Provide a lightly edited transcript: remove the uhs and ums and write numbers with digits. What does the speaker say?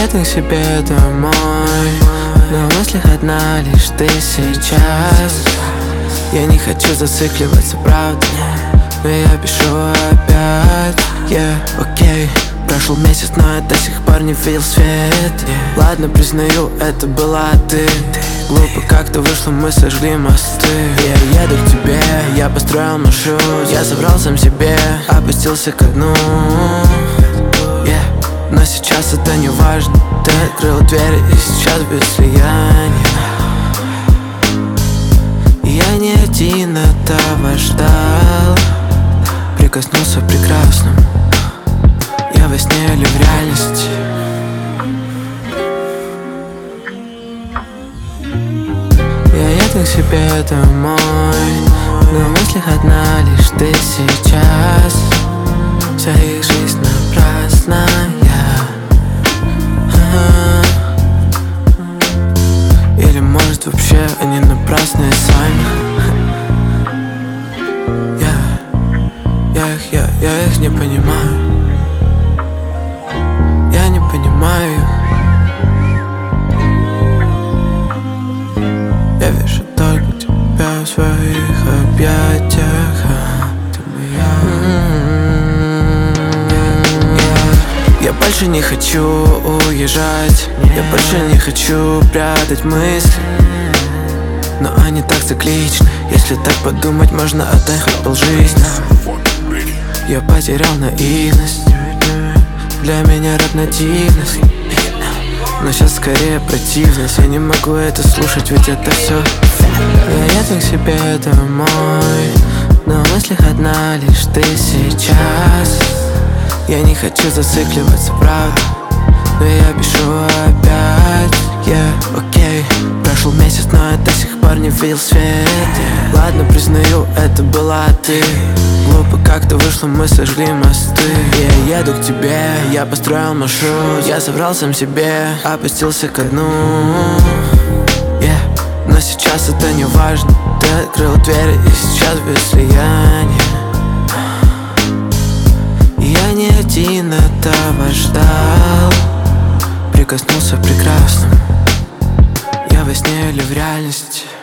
еду к себе домой, но в мыслях одна лишь ты сейчас. Я не хочу зацикливаться, правда, но я пишу опять. Окей, прошел месяц, но я до сих пор не видел свет. Ладно, признаю, это была ты. Глупо как-то вышло, мы сожгли мосты. Я еду к тебе, я построил маршрут. Я соврал сам себе, опустился ко дну. Но сейчас это не важно. Ты открыл дверь и сейчас без слияния. Я не один этого ждал. Прикоснулся прекрасным. Я во сне или в реальности? Я еду к себе домой, но в мыслях одна лишь ты сейчас. Вся их жизнь напрасная. Или может вообще они напрасные сами. Я их не понимаю. Я не понимаю их. Я вижу только тебя в своих объятиях. Ты моя. Я больше не хочу уезжать. Я больше не хочу прятать мысли, но они так цикличны. Если так подумать, можно отдать хоть полжизни. Я потерял наивность. Для меня рэп нативность, но сейчас скорее противность. Я не могу это слушать, ведь это все. Я еду к себе домой, но в мыслях одна лишь ты сейчас. Я не хочу зацикливаться, правда, но я пишу опять. Окей, прошел месяц, но я до сих пор не видел свет. Ладно, признаю, это была ты. Глупо как-то вышло, мы сожгли мосты. Я еду к тебе, я построил маршрут. Я соврал сам себе, опустился ко дну. Но сейчас это не важно. Ты открыл дверь и сейчас без слияния. Я не один этого ждал. Прикоснулся прекрасным. Я во сне или в реальности?